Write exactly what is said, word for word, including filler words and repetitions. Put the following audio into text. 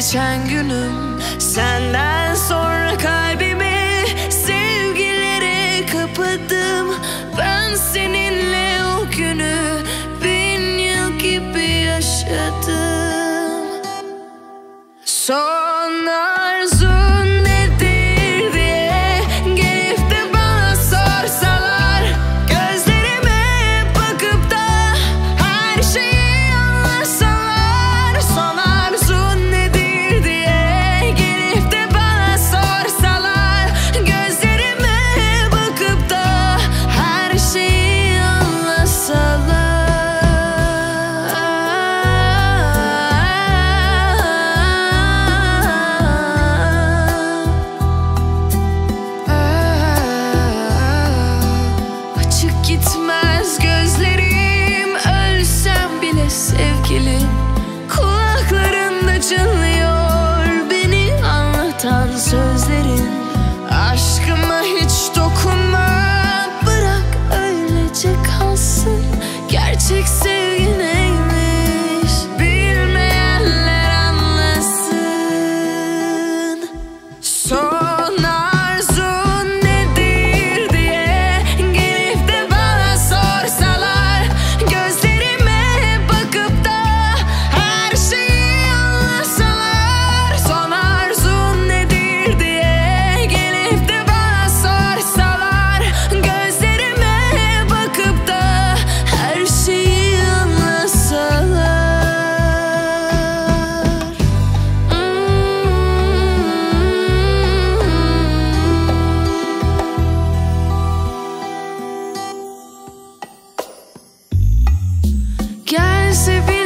geçen günüm. Senden sonra kalbimi sevgilere kapadım. Ben seninle o günü bin yıl gibi yaşadım. Son arzun nedir diye gelip de bana sorsalar, gözlerime bakıp da her şeyi anlasalar. Son arzun nedir diye gelip de bana sorsalar, gözlerime bakıp da her şeyi anlasalar. Açık gitmez gözlerim, ölsem bile sevgilim. Kulaklarında çınlıyor beni anlatan sözlerin. Aşkıma hiç dokunma, bırak öylece kalsın. Gerçek sevgi neymiş bilmeyenler anlasın. Son arzun nedir diye gelip de bana sorsalar, gözlerime bakıp da her şeyi anlasalar. Son arzun nedir diye gelip de bana sorsalar, gözlerime bakıp da her şeyi anlasalar. Gel sevgilim.